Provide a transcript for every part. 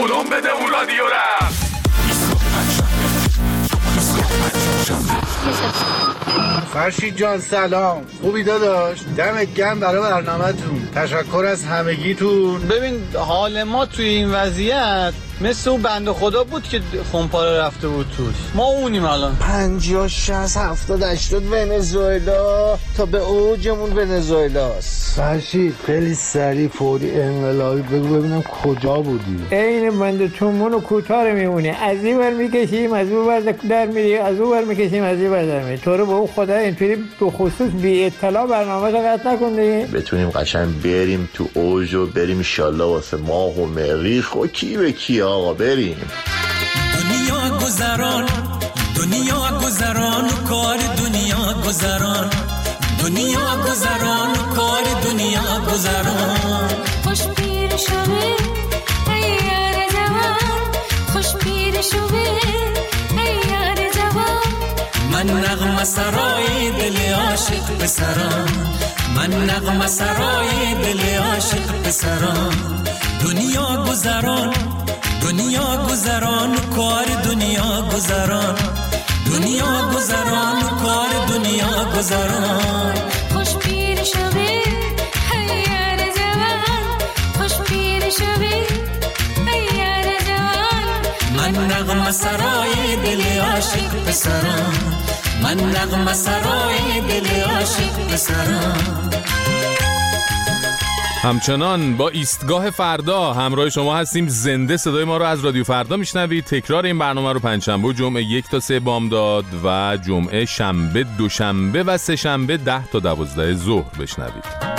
بولون بده اون رادیو رفت. فرشید جان سلام، خوبی داداش؟ دمت گرم برای برنامه‌تون. تشکر از همگیتون. ببین حال ما توی این وضعیت مثل اون بنده خدا بود که خونپاره رفته بود توش. ما اونیم الان 50 60 70 80 ونزوئلا تا به اوجمون ونزوئلاست. فرشید خیلی سریع فوری انقلابی بگو ببینم کجا بودی؟ این بنده تومونو کوتاه میمونه، از این ور میکشیم از اون ور در میری، از اون ور میکشیم از این ور در میری. تو رو به اون خدا اینطوری به خصوص بی اطلاع برنامه رو قطع نکنید. بتونیم قشنگ بریم تو اوج و بریم ان شاءالله واسه ماه و مریخ و کی به کی. آقا بریم. دنیا گذران و کار دنیا گذران، دنیا گذران و کار دنیا گذران. خوش پیر شوه ای یار جوان، خوش پیر شوه ای یار جوان. من نغمه سرای دل عاشق پسران، من نغمه سرای دل عاشق پسران. دنیا گذران و کار دنیا گذران، دنیا گذران و کار دنیا گذران. خوش پیر شوه ای یار جوان، خوش پیر شوه ای یار جوان. من نغمه سرای دل عاشق پسران، من نغمه سرای دل عاشق پسران. همچنان با ایستگاه فردا همراه شما هستیم. زنده صدای ما رو از رادیو فردا میشنوید. تکرار این برنامه رو پنجشنبه و جمعه 1 تا 3 بامداد و جمعه شنبه دوشنبه و سه شنبه 10 تا 12 ظهر بشنوید.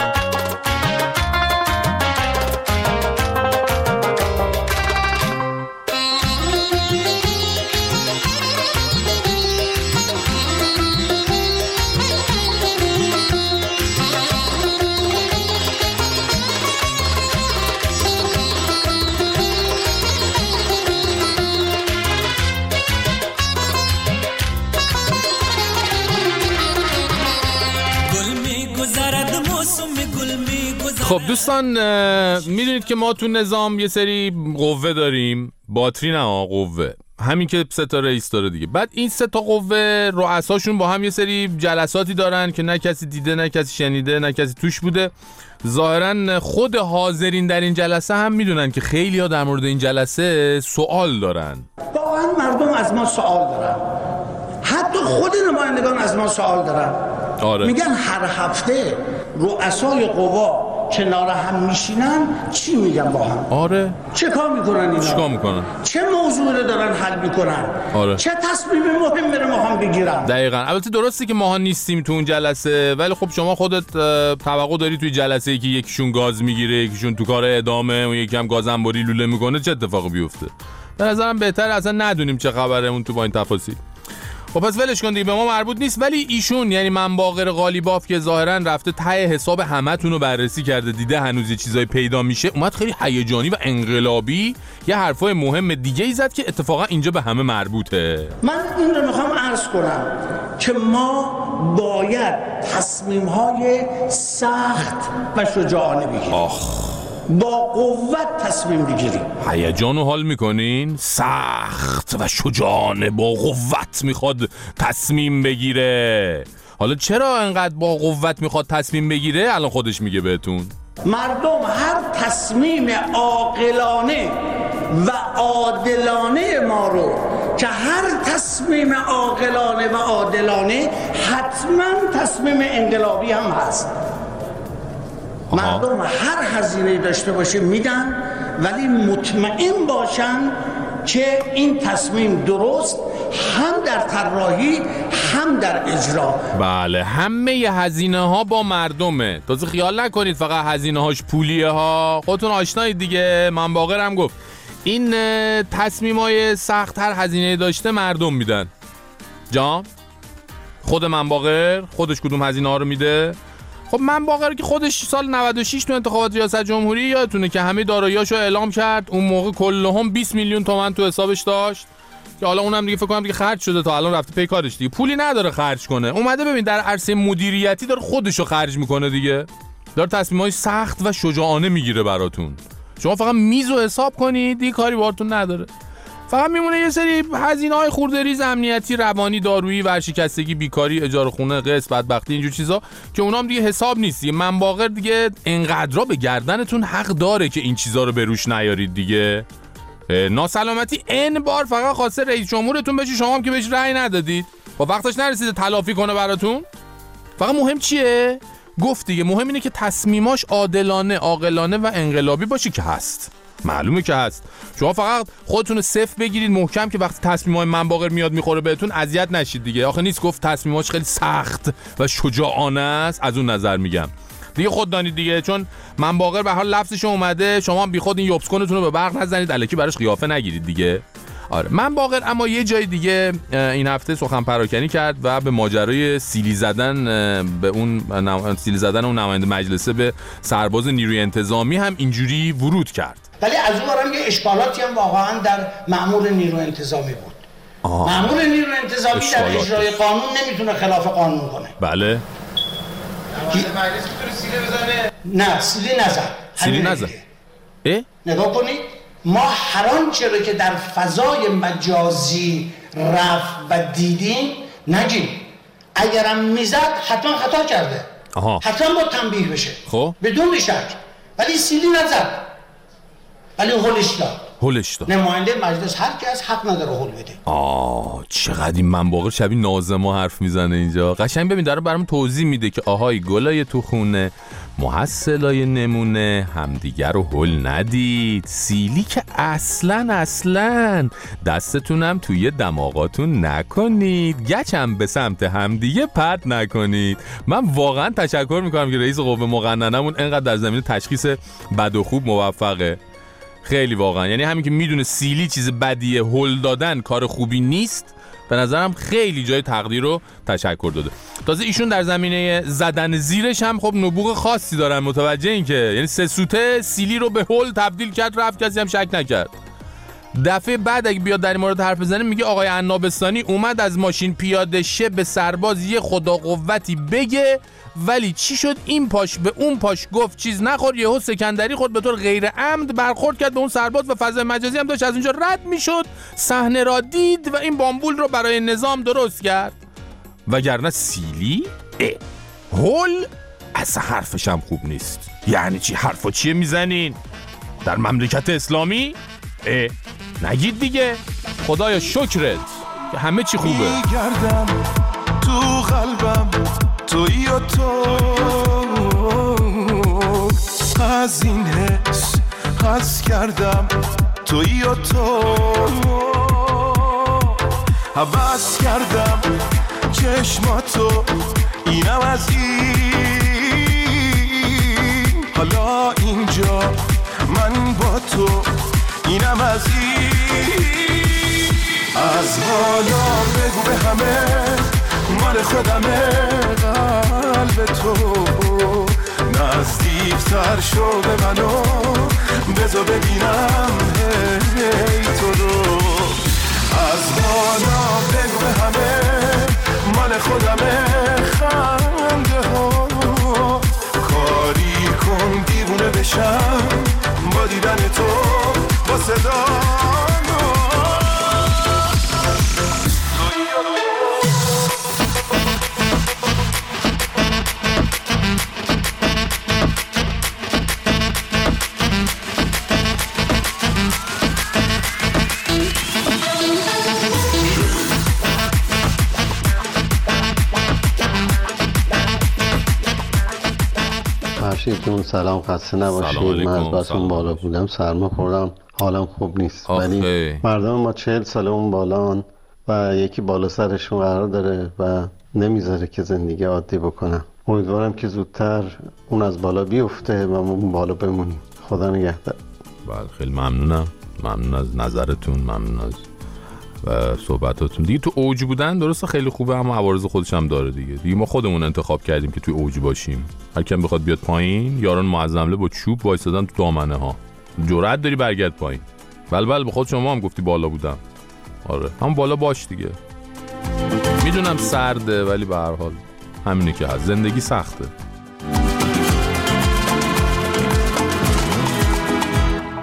خب دوستان میدونید که ما تو نظام یه سری قوه داریم، باتری نه قوه، همین که 3 تا رئیس داره دیگه. بعد این 3 تا قوه رؤساشون با هم یه سری جلساتی دارن که نه کسی دیده نه کسی شنیده نه کسی توش بوده. ظاهرا خود حاضرین در این جلسه هم میدونن که خیلی ها در مورد این جلسه سوال دارن. واقعا مردم از ما سوال دارن، حتی خود نمایندگان از ما سوال دارن. آره. میگن هر هفته رؤسای قوا کنار هم میشینن چی میگن با هم؟ آره. چه کار میکنن اینا؟ چیکار میکنن؟ چه موضوعی رو دارن حل میکنن؟ آره. چه تصمیم مهم بره ما هم بگیرن؟ دقیقاً. البته درسته که ما نیستیم تو اون جلسه، ولی خب شما خودت توقع داری توی جلسه‌ای که یکیشون گاز میگیره، یکیشون تو کار ادامه و یکی هم گازنباری لوله میکنه چه اتفاقی بیفته؟ به نظرم بهتره اصلا ندونیم چه خبره اون تو با این تفاصیل. خب پس ولش کن دیگه، به ما مربوط نیست. ولی ایشون یعنی منباقر قالیباف که ظاهرا رفته ته حساب همتون رو بررسی کرده، دیده هنوز یه چیزای پیدا میشه، اومد خیلی هیجانی و انقلابی یه حرفای مهم دیگه ای زد که اتفاقا اینجا به همه مربوطه. من این رو میخوام عرض کنم که ما باید تصمیم‌های سخت و شجاعانه بگیریم. با قوت تصمیم بگیریم. هیجانو حال میکنین؟ سخت و شجاعانه با قوت میخواد تصمیم بگیره. حالا چرا انقدر با قوت میخواد تصمیم بگیره؟ الان خودش میگه بهتون. مردم هر تصمیم عاقلانه و عادلانه ما رو که هر تصمیم عاقلانه و عادلانه حتما تصمیم انقلابی هم هست. مردم هر هزینه‌ای داشته باشه میدن، ولی مطمئن باشن که این تصمیم درست هم در طراحی هم در اجرا. بله، همه هزینه ها با مردمه. تازه خیال نکنید فقط هزینه هاش پولیه ها، خودتون آشنایید دیگه. من باقرم گفت این تصمیم های سخت هر هزینه داشته مردم میدن. جان خود من باقر خودش کدوم هزینه ها رو میده؟ خب من باقر که خودش سال 96 تو انتخابات ریاست جمهوری یادتونه که همه داراییاشو اعلام کرد. اون موقع کلهم 20 میلیون تومان تو حسابش داشت که حالا اونم دیگه فکر کنم دیگه خرج شده، تا الان رفته پی کارش دیگه، پولی نداره خرج کنه. اومده ببین در عرصه مدیریتی داره خودشو خرج میکنه دیگه، داره تصمیمای سخت و شجاعانه میگیره براتون. شما فقط میزو حساب کنید دیگه کاری باهاتون نداره. فقط میمونه یه سری هزینه‌های خورده ریز امنیتی، روانی، دارویی، ورشکستگی، بیکاری، اجاره خونه، قسط، بدبختی، اینجور چیزا که اونام دیگه حساب نیست. من باقر دیگه انقدرا به گردنتون حق داره که این چیزا رو به روش نیارید دیگه. ناسلامتی ان بار فقط خواسته رئیس جمهورتون بشه، شما هم که بهش رأی ندادید. با وقتش نرسیده تلافی کنه براتون. فقط مهم چیه؟ گفت دیگه مهم اینه که تصمیماش عادلانه، عاقلانه و انقلابی باشه که هست. معلومه که هست. شما فقط خودتون رو صفر بگیرید محکم که وقتی تصمیمای من باقر میاد میخوره بهتون اذیت نشید دیگه. آخه نیست گفت تصمیماش خیلی سخت و شجاعانه است. از اون نظر میگم دیگه خود دانید دیگه، چون من باقر به حال لفظش اومده، شما هم بیخود این یوبسکونتون رو به برق نزنید، الکی براش قیافه نگیرید دیگه. آره من باقر اما یه جای دیگه این هفته سخن پراکنی کرد و به ماجرای سیلی زدن به اون نماینده مجلسه به سرباز نیروی انتظامی هم اینجوری ورود کرد. ولی از اون برم یه اشکالاتی هم واقعا در مأمور نیروی انتظامی بود. مأمور نیروی انتظامی در اجرای قانون نمیتونه خلاف قانون کنه. بله. مجلس میتونه سیلی بزنه؟ نه سیلی نزد. سیلی نزد. نگاه کنید، ما هر آنچه رو که در فضای مجازی رفت و دیدیم نگیم. اگرم میزد حتما خطا کرده. حتما با تنبیه بشه. خب بدون شک. ولی سیلی نزد. ولی هولش داد. نماینده مجلس هر کس حق نداره هول بده. چقدر این من باقر شبیه ناظما حرف میزنه اینجا. قشنگ ببین داره برام توضیح میده که آهای گلای تو خونه، محصلای نمونه، همدیگر رو هول ندید. سیلی که اصلا دستتونم توی دماغاتون نکنید، گچم به سمت همدیگه پرت نکنید. من واقعا تشکر میکنم که رئیس قوه مقننه‌مون انقدر در زمینه تشخیص بد و خوب موفقه. خیلی واقعا، یعنی همین که میدونه سیلی چیز بدیه، هول دادن کار خوبی نیست، به نظرم خیلی جای تقدیر رو تشکر داده. تازه ایشون در زمینه زدن زیرش هم خب نبوغ خاصی دارن، متوجه این که یعنی 3 سوته سیلی رو به هول تبدیل کرد، رفت کسی هم شک نکرد. دفعه بعد اگه بیاد در این مورد حرف بزنه میگه آقای عنابستانی اومد از ماشین پیاده شه به سرباز یه خدا قوتی بگه، ولی چی شد این پاش به اون پاش گفت چیز نخور، یهو سکندری خود به طور غیر عمد برخورد کرد به اون سرباز و فضای مجازی هم داشت از اونجا رد میشد، صحنه را دید و این بامبول رو برای نظام درست کرد. وگرنه سیلی هول اصلا حرفش هم خوب نیست. یعنی چی؟ حرفا چیه میزنین در مملکت اسلامی؟ نگید دیگه. خدایا شکرت که همه چی خوبه. میگردم تو قلبم تویی و تو، از این حس حس کردم تویی و تو، حوض کردم چشماتو اینم از این، حالا اینجا من با تو اینم از این. از حالا بگو به همه مال خودمه، قلب تو نزدیکتر شو به منو، بذار ببینم هی تو رو. از حالا بگو به همه مال خودمه، خنده ها کاری کن دیوونه بشم با دیدن تو، با صدا فرشیدتون سلام، خسته نباشید. من از بسون بالا بودم، سرما خوردم، حالم خوب نیست. ولی مردم ما 40 ساله اون بالان و یکی بالا سرشون قرار داره و نمیذاره که زندگی عادی بکنن. امیدوارم که زودتر اون از بالا بیفته و ما اون بالا بمونیم. خدا نگهدار. بله خیلی ممنون از نظرتون، ممنون از صحبتاتون. دیگه تو اوج بودن درسته خیلی خوبه، اما عوارض خودش هم داره دیگه ما خودمون انتخاب کردیم که توی اوج باشیم. هر کم بخواد بیاد پایین، یاران معظمله با چوب وایسادن تو دامنه ها. جرأت داری برگرد پایین. بله به خود شما هم گفتی بالا بودم. آره هم بالا باش دیگه. میدونم سرده ولی به هر حال همینه که هست. زندگی سخته.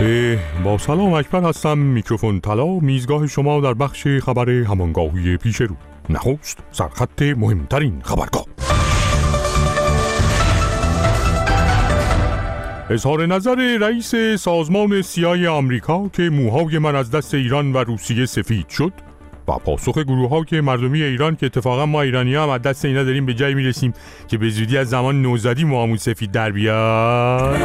با سلام اکبر هستم، میکروفون طلا، میزگاه شما در بخش خبر همانگاهی پیش رو. نخست سرخط مهمترین خبرگاه. اظهار نظر رئیس سازمان CIA آمریکا که موهای من از دست ایران و روسیه سفید شد و پاسخ گروه‌های مردمی ایران که اتفاقا ما ایرانی‌ها هم از دست اینا داریم به جایی میرسیم که به زودی از زمان نوزادی موهامون سفید در بیاد.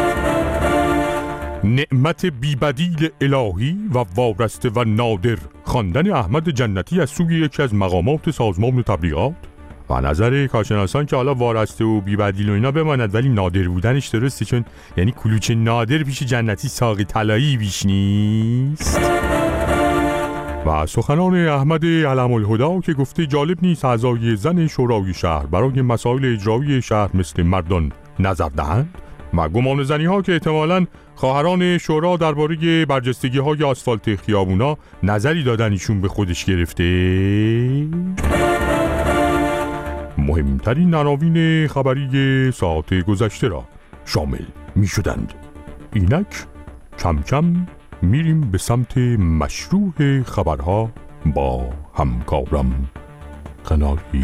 نعمت بی‌بدیل الهی و وارسته و نادر خواندن احمد جنتی از سوی یکی از مقامات سازمان تبلیغات و نظر کارشناسان که حالا وارسته و بی‌بدیل و اینا بماند ولی نادر بودنش درسته، چون یعنی کلوچه نادر پیش جنتی ساق طلایی بیش نیست. و سخنان احمد علم الهدا که گفته جالب نیست اعضای زن شورای شهر برای مسائل اجرایی شهر مثل مردان نظر دهند و گمان زنی ها که احتمالاً خواهران شورا درباره برجستگی های آسفالت خیابونا نظری دادن ایشون به خودش گرفته. مهمترین عناوین خبری ساعت گذشته را شامل می شدند. اینک کم کم میریم به سمت مشروع خبرها با همکارم قناری.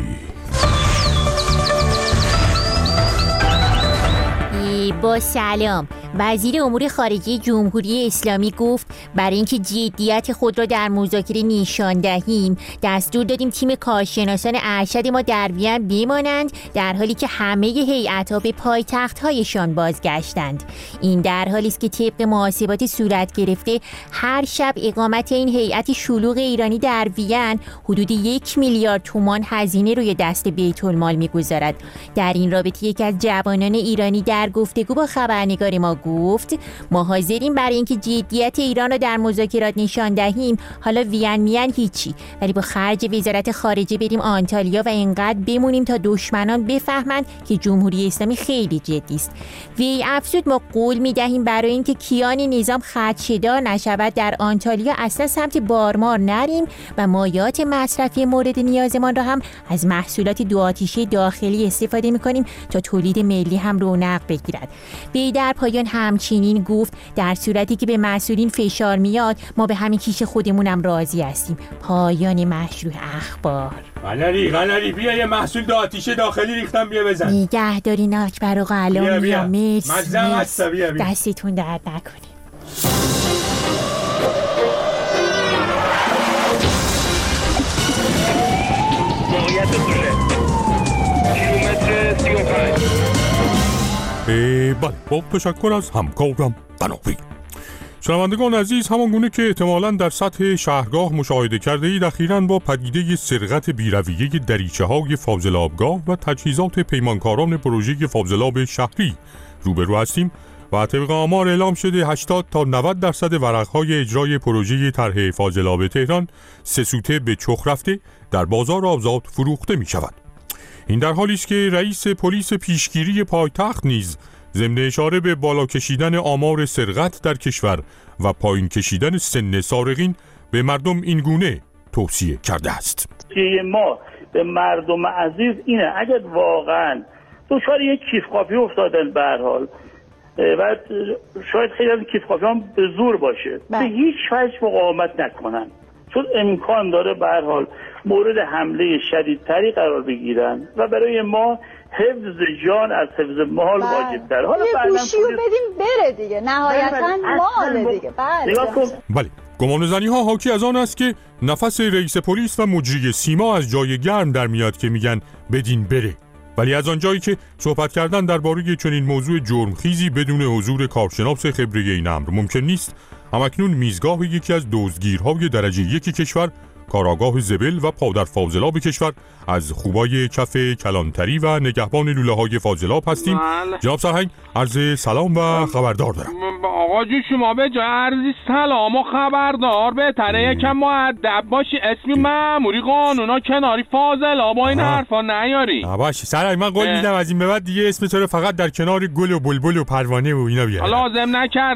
با سلام. وزیر امور خارجه جمهوری اسلامی گفت برای اینکه جدیت خود را در مذاکره نشان دهیم دستور دادیم تیم کارشناسان ارشد ما در وین بمانند در حالی که همه هیئت‌ها به پایتخت‌هایشان بازگشتند. این در حالی است که طبق محاسبات صورت گرفته هر شب اقامت این هیئت شلوغ ایرانی در وین حدود 1 میلیارد تومان هزینه روی دست بیت المال می‌گذارد. در این رابطه یکی از جوانان ایرانی در گفتگو با خبرنگار ما گفت ما حاضریم برای اینکه جدیت ایران را در مذاکرات نشان دهیم، حالا وین میان هیچی، ولی با خرج وزارت خارجه بریم آنتالیا و اینقدر بمونیم تا دشمنان بفهمند که جمهوری اسلامی خیلی جدی است. وی افزود ما قول میدهیم برای اینکه کیان نظام خدشه‌دار نشود در آنتالیا اصلا سمت بارمار نریم و مایعات مصرفی مورد نیازمان را هم از محصولات دو آتیشه داخلی استفاده میکنیم تا تولید ملی هم رونق بگیرد. وی در پایان همچنین گفت در صورتی که به مسئولین فشار میاد ما به همین کیش خودمونم راضی هستیم. پایان مشروع اخبار. قناری بیا یه محصول دو آتیشه داخلی ریختم بیا بزن. نگهدارین اکبر و قلم. بیا مرسی. مزم هستا بیا. دستتون درد نکنه. موقعیت بوشه کیلومتر 35. بله، با تشکر از همکارم قناری. شنوندگان عزیز، همان گونه که احتمالاً در سطح شهرگاه مشاهده کرده اید اخیراً با پدیده سرقت بی‌رویه دریچه‌های فاضلابگاه و تجهیزات پیمانکاران پروژه فاضلاب شهری روبرو هستیم و طبق آمار اعلام شده 80 تا 90% ورق‌های اجرای پروژه طرح فاضلاب تهران 3 سوته به چخ رفته در بازار آزاد فروخته می‌شود. این در حالی است که رئیس پلیس پیشگیری پایتخت نیز ضمن اشاره به بالا کشیدن آمار سرقت در کشور و پایین کشیدن سن سارقین به مردم این گونه توصیه کرده است. ما به مردم عزیز اینه اگر واقعا دچار یک کیف کافی افتادن به هر حال و شاید خیلی از کیف کافی هم به زور باشه به هیچ وجه مقاومت نکنن، چون امکان داره به هر حال مورد حمله شدیدتری قرار بگیرن و برای ما حفظ جان از حفظ مال واجب‌تر. حالا یه گوشی رو بدیم بره دیگه، نهایتاً مال دیگه. بله، گمان زنی ها حاکی از آن است که نفس رئیس پلیس و مجری سیما از جای گرم در میاد که میگن بدین بره، ولی از آنجایی که صحبت کردن درباره چنین موضوع جرمخیزی بدون حضور کارشناس خبره این امر ممکن نیست، همکنون میزگاه یکی از دزدگیرهای درجه 1 کشور، کاراگاه زبل و پادر فاضلاب کشور از خوبای کف کلانتری و نگهبان لوله‌های فاضلاب هستیم. جناب سرهنگ، عرض سلام و خبردار دارم. آقا جو شما به جای عرضی سلام و خبردار بهتره یکم مؤدب باشی، اسمی مأموری قانونا کناری فاضلاب و این حرفا نیاری. باشه سرهنگ، من قول میدم از این به بعد دیگه اسم تو رو فقط در کنار گل و بلبل و پروانه و اینا بیارم. لازم نکرده.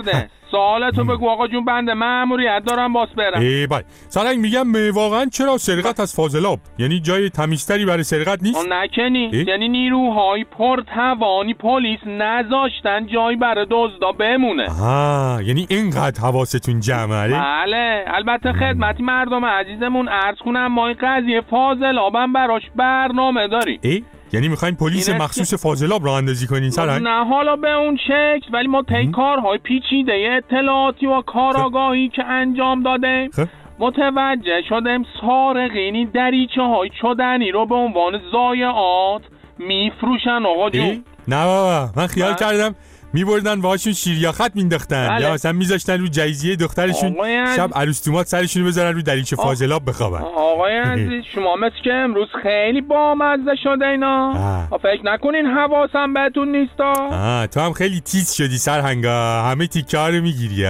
سوالتو بگو آقا جون، بنده مأموریت دارم باس برم. بله سرنگ میگم واقعا چرا سرقت از فاضلاب یعنی جای تمیزتری برای سرقت نیست؟ نکنی یعنی نیروهای پرتوانی پلیس نذاشتن جایی برای دزدا بمونه. یعنی اینقدر حواستون جمعه؟ بله البته خدمتی مردم عزیزمون عرض کنم ما این قضیه فاضلابم براش برنامه داری. یعنی میخواین پلیس مخصوص فاضلاب راه اندازی کنین سرنگ؟ نه حالا به اون شکل، ولی ما طی کارهای پیچیده اطلاعاتی و کاراگاهی که انجام دادیم متوجه شدیم سارقینی دریچه های چدنی رو به عنوان ضایعات میفروشن آقا جون. نه بابا من خیال کردم میبردن باهاشون شیریاخت مینداختن یا مثلا میذاشتن رو جایزیه دخترشون شب عروستومات سرشون بذارن رو دریچه فاضلاب بخوابن. آقای عزیز شما مثل که امروز خیلی بامزه شده اینا. فکر نکنین حواسم بهتون نیستا. تو هم خیلی تیز شدی سرهنگا، همه تیکه ها رو میگیری.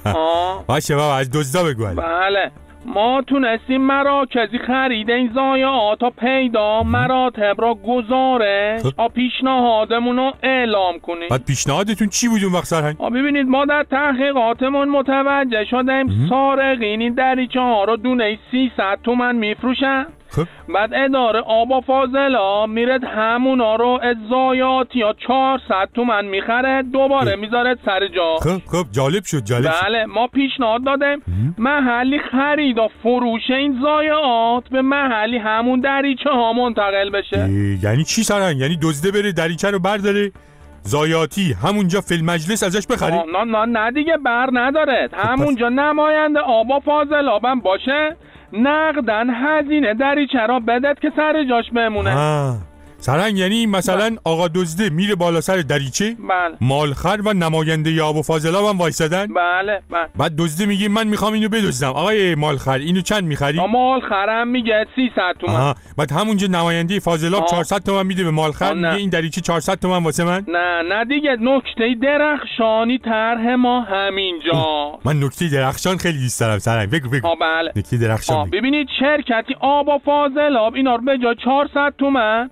باشه بابا از دزدا بگو. بله ما تونستیم مراکزی خرید این ضایعات تا پیدا مراتب را گزارش پیشنهادمون رو اعلام کنیم. بعد پیشنهادتون چی بود اون وقت سرهنگ؟ ببینید ما در تحقیقاتمون متوجه شدیم سارقین این دریچه ها رو دونه 300 تومن میفروشن. بعد اداره آب و فاضلا میره همونا رو از ضایعات یا 400 تومن میخره دوباره میذاره سر جا. خب جالب شد. بله ما پیشنهاد دادیم محلی خرید و فروش این ضایعات به محلی همون دریچه ها منتقل بشه. یعنی چی سرنگ؟ یعنی دزده بره دریچه رو برداره ضایعاتی همونجا فیلم مجلس ازش بخری؟ نه دیگه بر نداره، همونجا نماینده آب و فاضلابم باشه نقدن هزینه دریچه را بدت که سر جاش بمونه. سرنگ یعنی مثلا آقا دزده میره بالا سر دریچه مالخر و نماینده آب و فاضلاب هم وایسادن. بله بعد دزده میگه من میخوام اینو بدزدم. آقای مالخر اینو چند میخری؟ مالخرم میگه 300 تومن. بعد همونجا نماینده فاضلاب 400 تومن میده به مالخر میگه این دریچه 400 تومن واسه من. نه دیگه نکته درخشانی طرح ما همینجا. من نکته درخشان خیلی دوست دارم سرنگ بگو. بله نکته درخشان ببینید شرکتی آب و فاضلاب اینا رو به جای 400 تومن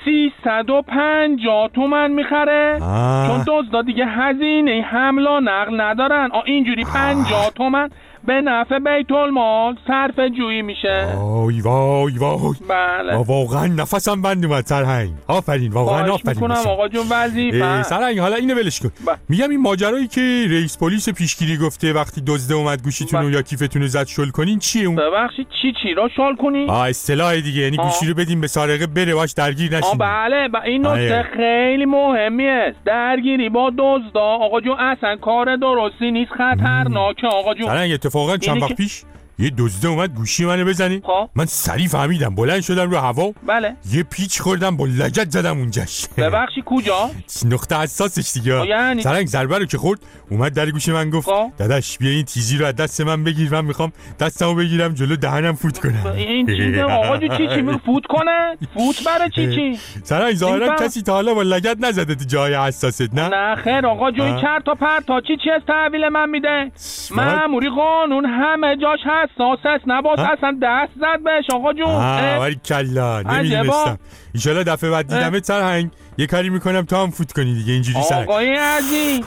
350 تومن میخره. چون دزدا دیگه هزینه حمل و نقل ندارن. اینجوری 50 تومن به نفع بیت المال صرف جویی میشه. وای بله واقعا نفسم بند اومد سرهنگ. آفرین واقعا آفرین میکنم آقا جون وظیفه. سرهنگ حالا اینو ولش کن. میگم این ماجرایی که رئیس پلیس پیشگیری گفته وقتی دزده اومد گوشیتون رو یا کیفتون رو زد شل کنین چیه اون؟ ببخشید چی رو شل کنین؟ اصطلاح دیگه یعنی گوشی رو بدیم به سارقه بره باش درگیر نشین. بله این نکته خیلی مهمی است. درگیری با دزدا آقا جون اصلا کار درستی نیست، خطرناکه آقا جون. اتفاقا چند وقت پیش یه دزده اومد گوشی منو بزنه. من سریع فهمیدم بلند شدم رو هوا. بله یه پیچ خوردم با لگد زدم اونجاش. ببخشی کجا؟ نقطه حساسش دیگه. یعنی سرنگ ضربه رو که خورد اومد در گوش من گفت داداش بیا این تیزی رو از دست من بگیر، من میخوام دستمو بگیرم جلو دهنم فوت کنم. این چیزه آقا جو چی میگه فوت کنه؟ فوت برای چی؟ سرنگ ظاهرا کسی تا حالا با لگد نزده تو جای حساست نه؟ نه خیر آقا جو این چرت و پرتا چی از تحویل من میده؟ مأموری قانون همه جاش حساس است، نباید اصلا دست زد بهش آقا جون. ولی کلا نمیدونستم. ان شاءالله دفعه بعد دیدمت سرهنگ یه کاری میکنم تا هم فوت کنی دیگه اینجوری سرنگ. آقای عزیز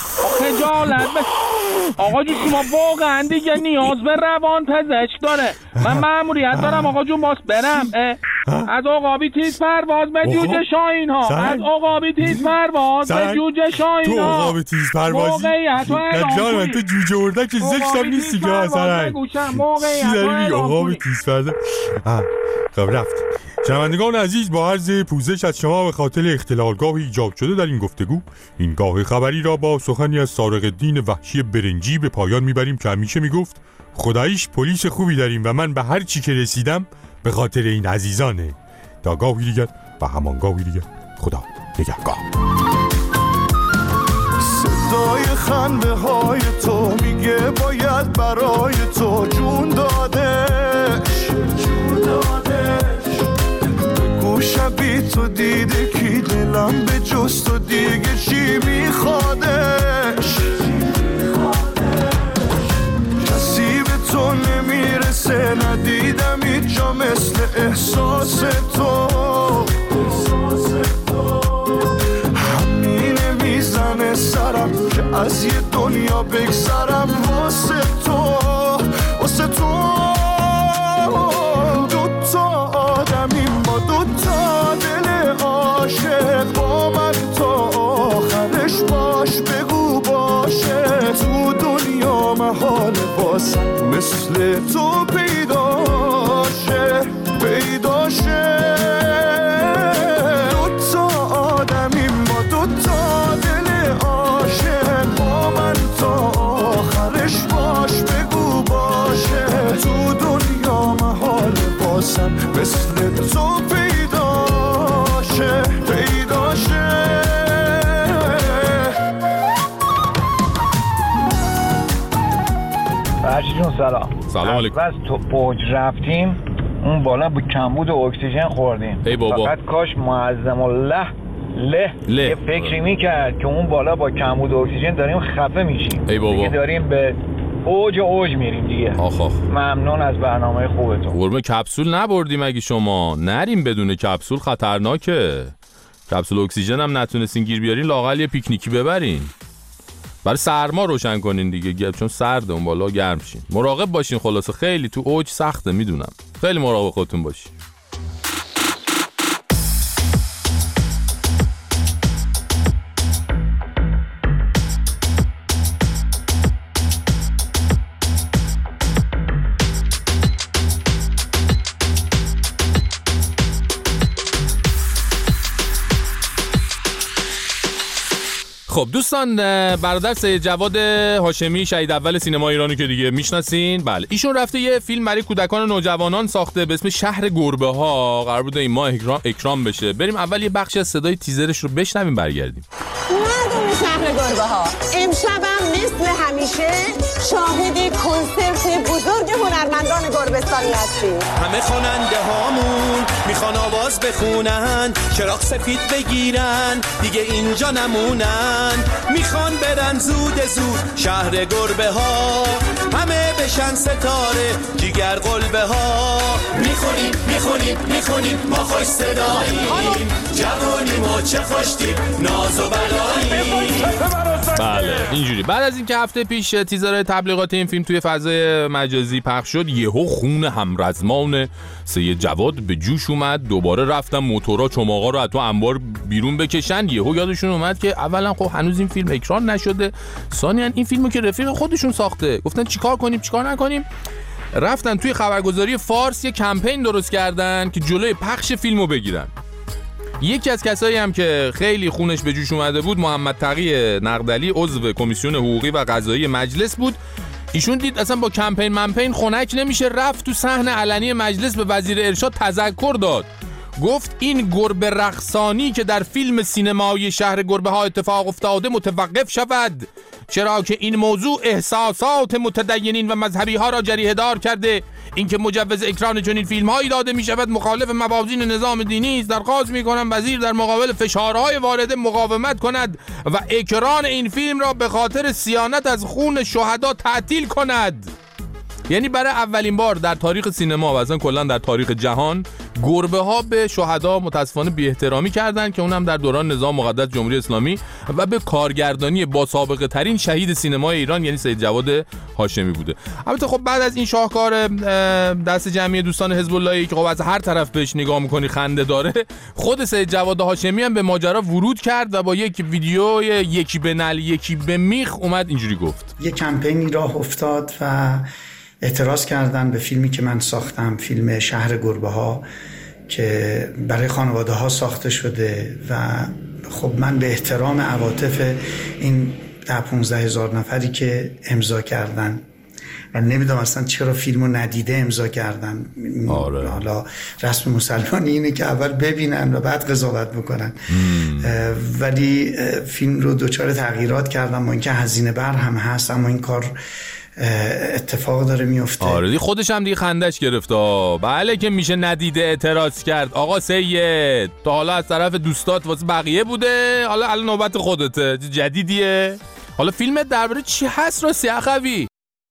خجالت آقا جون شما واقعا دیگه نیاز به روان پزشک داره. من مأموریت دارم آقا جون باس برم. از عقابی تیز پرواز به جوجه شاهین ها. از عقابی تیز پرواز به جوجه شاهین ها. تو عقابی تیز پروازی نجان من تو جوجه ورده که زشتم نیستی که سرنگ چی داری عقابی تیز پرواز. خب رفت. شنوندگان عزیز با عرض پوزش از شما به خاطر اختلالگاهی ایجاد شده در این گفتگو، این گاه خبری را با سخنی از طارق الدین وحشی برنجی به پایان میبریم که همیشه میگفت خداییش پلیس خوبی داریم و من به هر چی که رسیدم به خاطر این عزیزانه. تا گاهی دیگر و همان گاهی دیگر خدا نگهدار. صدای خنده های تو میگه باید برای تو جون دادش شبی تو دیده کی دلم به جز تو دیگه چی میخوادش. کسی به تو نمیرسه ندیدم اینجا مثل احساس تو. همینه میزنه سرم که از یه دنیا بگذرم واسه تو دوتا آدمی ما، دوتا دل عاشق، با من تا آخرش باش، بگو باشه تو دنیا محال واسم مثل تو پیداشه دوتا آدمی ما، دوتا دل عاشق، با من تا آخرش باش، بگو باشه تو دنیا محال واسم مثل تو پیداشه فرشی جون سلام علیکم. بس تو اوج رفتیم اون بالا با کمبود اکسیژن خوردیم. ای بابا. فقط کاش معظم الله یه فکری میکرد که اون بالا با کمبود اکسیژن داریم خفه میشیم. ای بابا. دیگه داریم به اوج میریم دیگه. آخ. ممنون از برنامه خوبتون. قرمه کپسول نبردیم اگه شما؟ نریم بدون کپسول، خطرناکه. کپسول اکسیژن هم نتونستین گیر بیارین، لااقل یه پیکنیکی ببرین. برای سرما روشن کنین دیگه، چون سرده اون بالا، گرم شین. مراقب باشین. خلاصه خیلی تو اوج سخته، میدونم. خیلی مراقب خودتون باشین. خب دوستان، برادر سید جواد هاشمی، شهید اول سینما ایرانی که دیگه میشناسین، بله ایشون رفته یه فیلم برای کودکان و نوجوانان ساخته به اسم شهر گربه ها. قرار بوده این ماه اکرام بشه. بریم اول یه بخشی از صدای تیزرش رو بشنویم، برگردیم. مردم شهر گربه ها، امشبم مثل همیشه شاهد کنسرت بزرگ هنرمندان گربستانی هستیم. همه خواننده هامون میخوان آواز بخونن، چراغ سفید بگیرن، دیگه اینجا نمونن. میخوان برن زود شهر گربه ها، همه بشن ستاره جیگر قلبه ها. میخونیم ما خوش صداییم، جوانیم و چه خوشتیم ناز و بلاییم. بله اینجوری. بعد از اینکه هفته پیش تیزر تبلیغات این فیلم توی فضای مجازی پخش شد، یهو خون همرزمان سید جواد به جوش اومد. دوباره رفتن موتورا چماقا رو از تو انبار بیرون بکشن. یهو یادشون اومد که اولا خب هنوز این فیلم اکران نشده، ثانیاً این فیلمو که رفیق خودشون ساخته. گفتن چیکار کنیم چیکار نکنیم. رفتن توی خبرگزاری فارس یه کمپین درست کردن که جلوی پخش فیلمو بگیرن. یکی از کسایی هم که خیلی خونش به جوش اومده بود محمد تقی نقدلی، عضو کمیسیون حقوقی و قضایی مجلس بود. ایشون دید اصلا با کمپین خنک نمیشه، رفت تو صحن علنی مجلس به وزیر ارشاد تذکر داد. گفت این گربه رقصانی که در فیلم سینمایی شهر گربه ها اتفاق افتاده متوقف شود، چرا که این موضوع احساسات متدینین و مذهبی ها را جریحه دار کرده. اینکه مجوز اکران چنین فیلم هایی داده می شود مخالف موازین نظام دینی است. درخواست می کنم وزیر در مقابل فشارهای وارده مقاومت کند و اکران این فیلم را به خاطر صیانت از خون شهدا تعطیل کند. یعنی برای اولین بار در تاریخ سینما و اصلا کلا در تاریخ جهان گربه ها به شهدا متاسفانه بی احترامی کردن، که اونم در دوران نظام مقدس جمهوری اسلامی، و به کارگردانی با سابقه ترین شهید سینمای ایران یعنی سید جواد هاشمی بوده. البته خب بعد از این شاهکار دست جمعی دوستان حزب اللهی که خب از هر طرف بهش نگاه میکنی خنده داره، خود سید جواد هاشمی هم به ماجرا ورود کرد و با یک ویدیو یکی به نل یکی به میخ اومد اینجوری گفت. یک کمپینی راه افتاد و اعتراض کردن به فیلمی که من ساختم، فیلم شهر گربه ها که برای خانواده ها ساخته شده و خب من به احترام عواطف این 10-15 هزار نفری که امضا کردن و نمیدونم اصلا چرا فیلمو ندیده امضا کردن. آره. حالا رسم مسلمانی اینه که اول ببینن و بعد قضاوت بکنن. ولی فیلم رو دوچار تغییرات کردم با اینکه هزینه بر هم هست، اما این کار اتفاق داره میفته. آره خودش هم دیگه خندش گرفت. بله که میشه ندیده اعتراض کرد. آقا سید تا حالا از طرف دوستات واسه بقیه بوده، حالا الان نوبت خودته، جدیدیه. حالا فیلمت درباره چی هست راستی اخوی؟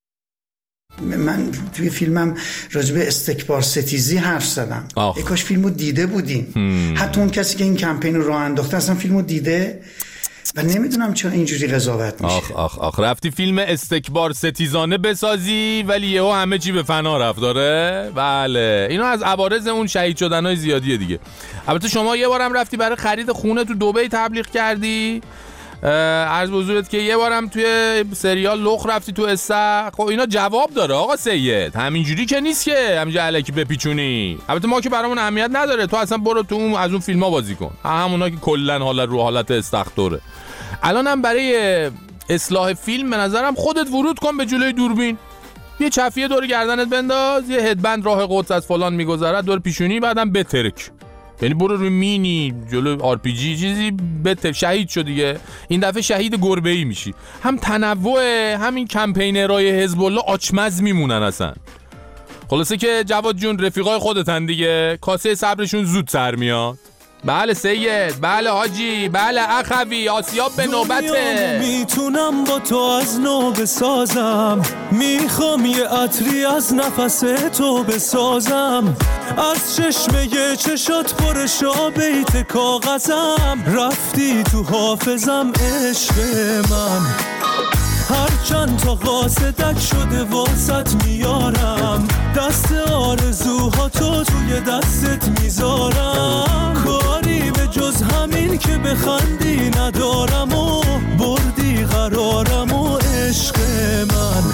من توی فیلمم راجب استکبار ستیزی حرف زدم. ای کاش فیلمو دیده بودیم. حتی اون کسی که این کمپین رو راه انداخته اصلا فیلمو دیده و نمیدونم چرا اینجوری قضاوت میشه. آخ رفتی فیلم استکبار ستیزانه بسازی ولی یهو همه چی به فنا رفت. داره بله اینا از عوارض اون شهید شدنای زیادیه دیگه. البته شما یه بارم رفتی برای خرید خونه تو دبی تبلیغ کردی، عرض به حضورت که یه بارم توی سریال لخ رفتی تو اسق. خب اینا جواب داره آقا سید، همینجوری که نیست که همینجوری الکی بپیچونی. البته ما که برامون اهمیت نداره، تو اصلا برو تو اون از اون فیلم‌ها بازی کن، همونا که کلا حالت استخداره. الانم برای اصلاح فیلم به نظرم خودت ورود کن به جلوی دوربین، یه چفیه دور گردنت بنداز، یه هدبند راه قدس از فلان میگذره دور پیشونی، بعدم بترک، یعنی برو روی مینی جلو آر پی جی چیزی شهید شد دیگه. این دفعه شهید گربه‌ای میشی. هم تنوع همین کمپینرهای حزب الله آچمز میمونن اصلا. خلاصه که جواد جون رفیقای خودتن دیگه، کاسه صبرشون زود سر میاد. بله سید، بله حاجی، بله اخوی، آسیاب به نوبته. میتونم با تو از نو بسازم، میخوام یه عطری از نفس تو بسازم، از چشمه چشات پرشا بیت کاغذم، رفتی تو حافظم عشق من، هر چند تا قاصدک شده واسط میارم، دست آرزوها تو توی دستت میذارم، کاری به جز همین که بخندی ندارم و بردی قرارم و عشق من.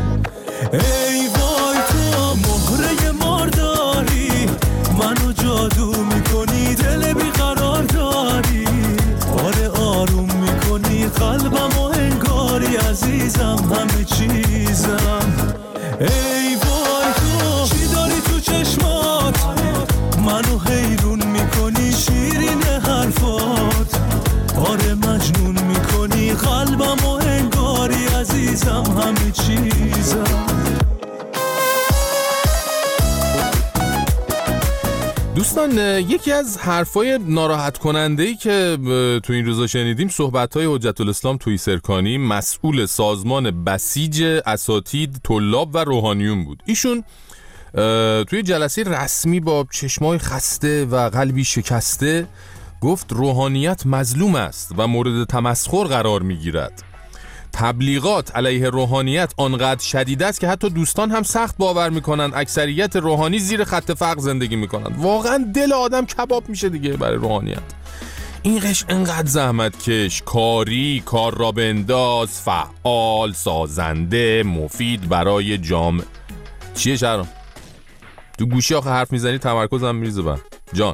ای وای تو مهره مارداری، منو جادو میکنی، دل بیقرار داری، آره آروم میکنی قلبم و انگاری عزیزم همه چیزم. ای وای تو چی داری تو چشمات، منو حیرون میکنی، شیرین حرفات، آره مجنون میکنی قلبم و انگاری عزیزم همه چیزم. دوستان یکی از حرفای ناراحت کننده‌ای که تو این روزا شنیدیم صحبت‌های حجت الاسلام تویسرکانی، مسئول سازمان بسیج اساتید، طلاب و روحانیون بود. ایشون توی جلسه رسمی با چشمای خسته و قلبی شکسته گفت روحانیت مظلوم است و مورد تمسخر قرار می‌گیرد. تبلیغات علیه روحانیت آنقدر شدید است که حتی دوستان هم سخت باور میکنند اکثریت روحانی زیر خط فقر زندگی میکنند. واقعا دل آدم کباب میشه دیگه برای روحانیت. این قش انقدر زحمت کش، کاری، کار را بنداز، فعال، سازنده، مفید برای جامعه. چیه شهرام؟ تو گوشی آخه حرف میزنی تمرکزم میریزه بر جان.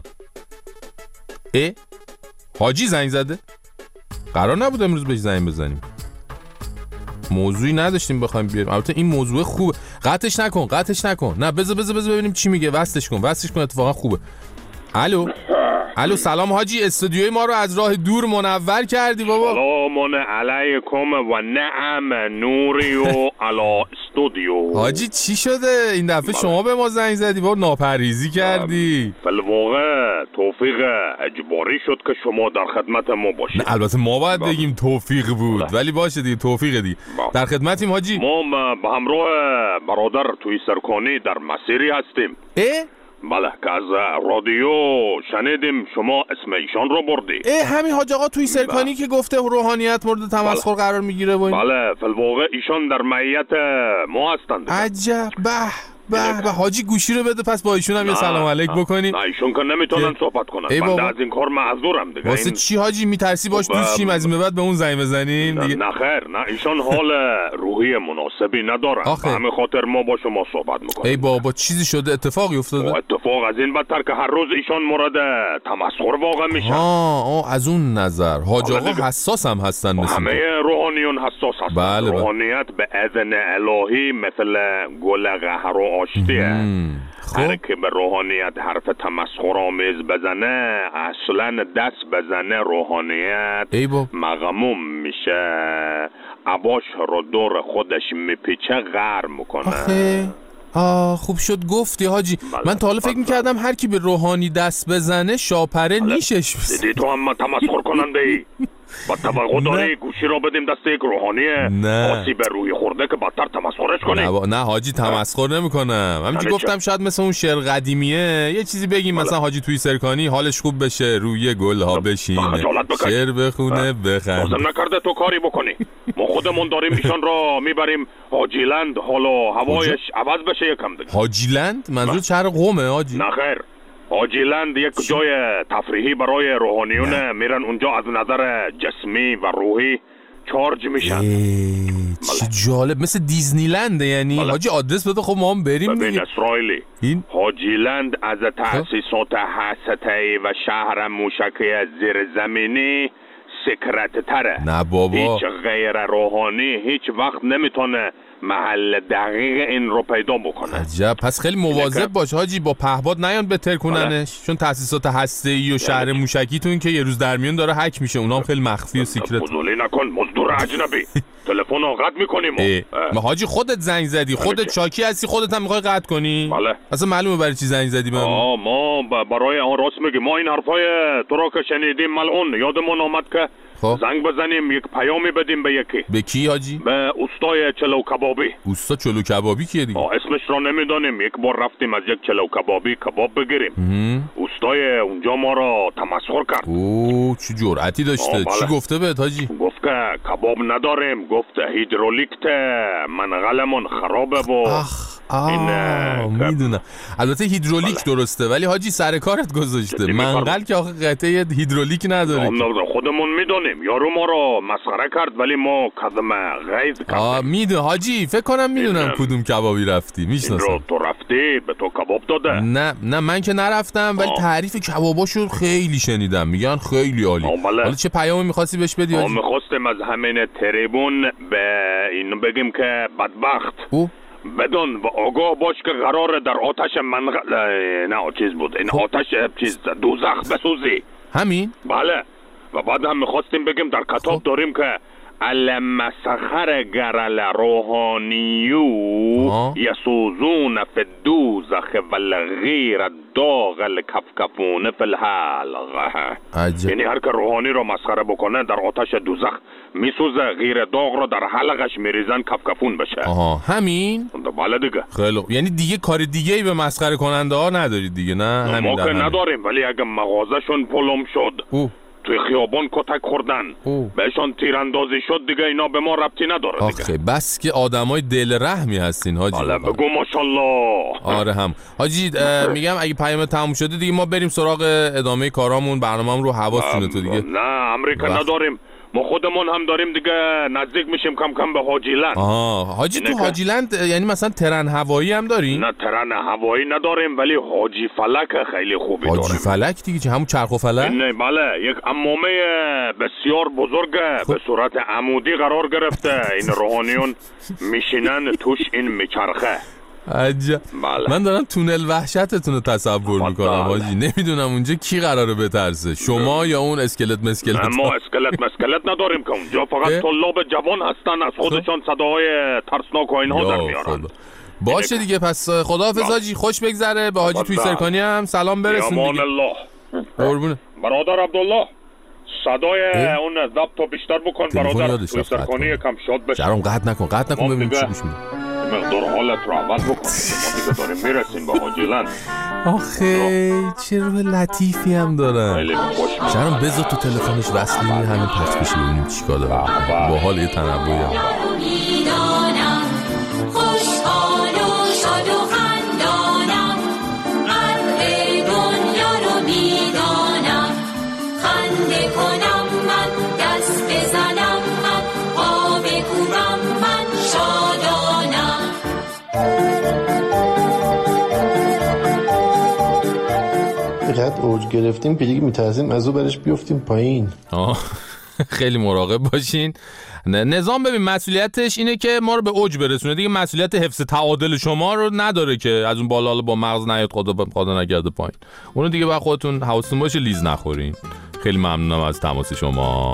حاجی زنگ زده؟ قرار نبود امروز بهش زنگ بزنیم، موضوعی نداشتیم بخوایم بیاریم. البته این موضوع خوبه، قطعش نکن. نه بذار ببینیم چی میگه. وصلش کن اتفاقا خوبه. الو سلام حاجی، استودیوی ما رو از راه دور منور کردی بابا. سلام علیکم و نعم نوری و علا استودیو. حاجی چی شده این دفعه شما به ما زنگ زدی بابا؟ ناپرهیزی کردی. فالواقع توفیق اجباری شد که شما در خدمت ما باشید. البته ما باید بگیم توفیق بود ولی باشه دیگه، توفیق دی. در خدمتیم حاجی. ما به همراه برادر تویسرکانی در مسیری هستیم. بله که از رادیو شنیدیم شما اسم ایشان رو بردی. همین حاج آقا تویسرکانی که گفته روحانیت مورد تمسخر قرار میگیره و این. بله فالواقع ایشان در معیت ما هستند. عجب. به حاجی گوشی رو بده پس با ایشون هم یه سلام علیک بکنیم. نه ایشون که نمیتونن صحبت کنن، من از این کار معذورم دیگه. واسه چی حاجی میترسی باش دوست شیم از این به بعد به اون زنگ بزنیم دیگه؟ نه خیر، نه ایشان حال روحی مناسبی ندارن، به همین خاطر ما با شما صحبت میکنیم. ای بابا چیزی شده؟ اتفاقی افتاده؟ اتفاق از این بدتر که هر روز ایشان مورد تمسخر واقع میشن. از اون نظر حاج آقا حساس هم هستن مثل همه روحانیون حساس هستن. بله روحانیت به اذن الهی مثل گل قهر و آشتیه. هر که به روحانیت حرف تمسخرآمیز بزنه، اصلا دست بزنه روحانیت مغموم میشه، عباش رو دور خودش میپیچه غر میکنه. خوب شد گفتی حاجی. من تا حالا فکر میکردم هر کی به روحانی دست بزنه شاپره نیشش. دیدی تو هم تمسخر کننده ای. با توقع داری گوشی رو بدیم دست یک روحانیه آسیب روحی خورده که بدتر تمسخرش کنیم؟ نه حاجی تمسخر نمیکنم. همینجوری گفتم شاید مثل اون شعر قدیمیه یه چیزی بگیم مثلا حاجی توی سرکانی حالش خوب بشه روی گل ها بشینه شعر بخونه بخند. لازم نکرده تو کاری بکنی. ما خودمون داریم ایشان را میبریم حاجیلند حالا هوایش عوض بشه یکم دیگه. حاجیلند منظور شهر قومه حاجی؟ نه خیر، حاجیلند یک جای تفریحی برای روحانیونه میرن اونجا از نظر جسمی و روحی چارج میشن. چه جالب، مثل دیزنیلنده یعنی. حاجی آدرس بده خب ما هم بریم. ببین اسرائیلی حاجیلند از تأسیسات هسته‌ای و شهر موشکی زیرزمینی سکرت تره. نه بابا، هیچ غیر روحانی هیچ وقت نمیتونه محل دقیق این رو پیدا بکنه. عجب، پس خیلی مواظب باش حاجی، با پهباد نیان بتر کننش، چون تأسیسات هسته‌ای و شهر موشکیتون که یه روز در میون داره هک میشه، اونام خیلی مخفی و سیکرت. فضولی نکن مزدور اجنبی. تلفن رو قطع میکنیم. ما حاجی خودت زنگ زدی، خودت شاکی هستی، خودت هم میخوای قطع کنی؟ بله. اصلا معلومه برای چی زنگ زدی بهم. ما برای آن راست میگیم. ما این حرفای تو رو که شنیدیم ملعون یادمون آمد که زنگ بزنیم یک پیامی بدیم به یکی. به کی حاجی؟ به استای چلو کبابی. اوستا چلو کبابی کیه دیگه؟ اسمش رو نمیدونیم. یک بار رفتیم از یک چلو کبابی کباب بگیریم. استای اونجا ما رو تمسخر کرد. اوه چه جرأتی داشته. چی گفته بهت حاجی؟ گفت که کباب نداریم، گفت هیدرولیکت منقلمون خرابه و میدونم. البته هیدرولیک درسته، ولی حاجی سر کارت گذاشته. منقل که آخه قطعه هیدرولیک نداره. خودمون میدونیم. یارو ما رو مسخره کرد ولی ما کدوم غیظ کردیم. میدونم حاجی، فکر کنم میدونم کدوم کبابی رفتی. میشناسم. تو رفتی به تو کباب داده؟ نه من که نرفتم، ولی تعریف کباباشو خیلی شنیدم، میگن خیلی عالی. حالا چه پیامی می‌خواستی بهش بدی حاجی؟ ما می‌خواستیم از همین تریبون به اینو بگیم که بدبخت بدون و آگاه باش که قراره در آتش نه چیز بود، این آتش چیز دوزخ بسوزی. همین؟ بله. و بعد هم میخواستیم بگیم در کتاب داریم که المسخر گرل روحانیو یسوزون فی الدوزخ والغیر الداغ الکفکفون فی الحلق. یعنی هر که روحانی رو مسخره بکنه در آتش دوزخ میسوزه، غیر داغ رو در حلقش میریزن کفکفون بشه. همین؟ بله دیگه. خیلی یعنی دیگه کار دیگه ای به مسخره کننده ها ندارید دیگه؟ نه همین. ما که نداریم، ولی اگه مغازشون پلم شد توی خیابان کتک خوردن بهشان تیراندازی شد دیگه اینا به ما ربطی نداره دیگه. آخه بس که آدمای دل رحمی هستین حاجی. حالا بگو ماشاءالله. آره هم حاجی میگم اگه پیام تموم شده دیگه ما بریم سراغ ادامه کارامون. برنامه‌مون رو حواستونه تو دیگه. نه امریکا نداریم، ما خودمون هم داریم دیگه، نزدیک میشیم کم کم به حاجیلند. حاجی تو حاجیلند یعنی مثلا ترن هوایی هم دارین؟ نه ترن هوایی نداریم، ولی حاجی فلک خیلی خوبی داریم. حاجی فلک دیگه چه همون چرخ و فلک؟ نه بله، یک عمامه بسیار بزرگه به صورت عمودی قرار گرفته. این روحانیون میشینن توش، این میچرخه. عجب. من دارم تونل وحشتتون رو تصور میکنم حاجی. نمیدونم اونجا کی قراره بترسه، شما یا اون اسکلت مسکلت؟ ما اسکلت نداریم که اونجا فقط طلاب جوان هستن، از خودشان صداهای ترسناک و اینها در میارن. باشه دیگه، پس خداحافظ حاجی، خوش بگذره. به حاجی توی سرکانی هم سلام برسون دیگه. امان الله. قربونه. برادر عبدالله صدای اون ضبط بیشتر بکن برادر، توی سرکانی یکم شاد بشه. جرام قطع نکن ببینیم چی گوش میده. مقدار حالت رو عوض بکن. ما دیگه داریم میرسیم به حاجیلند. آخه چه روح لطیفی هم دارن. شرم بذار تو تلفنش وصلی همین پخش بشه ببینیم چیکار داره. با حال یه تنوعی هم. خوشحال و شاد و خندانم، قدر دنیا رو میدانم، خنده کنم من، دست بزنم من، پا بکوبم من، شادانم. اینقدر اوج گرفتیم که دیگه میترسیم از او برش بیفتیم پایین. خیلی مراقب باشین. نظام ببین مسئولیتش اینه که ما رو به اوج برسونه دیگه، مسئولیت حفظ تعادل شما رو نداره که از اون بالا با مغز نیاد خدا نگرده پایین. اونو دیگه باید خودتون حواستون باشه لیز نخورین. خیلی ممنونم از تماس شما.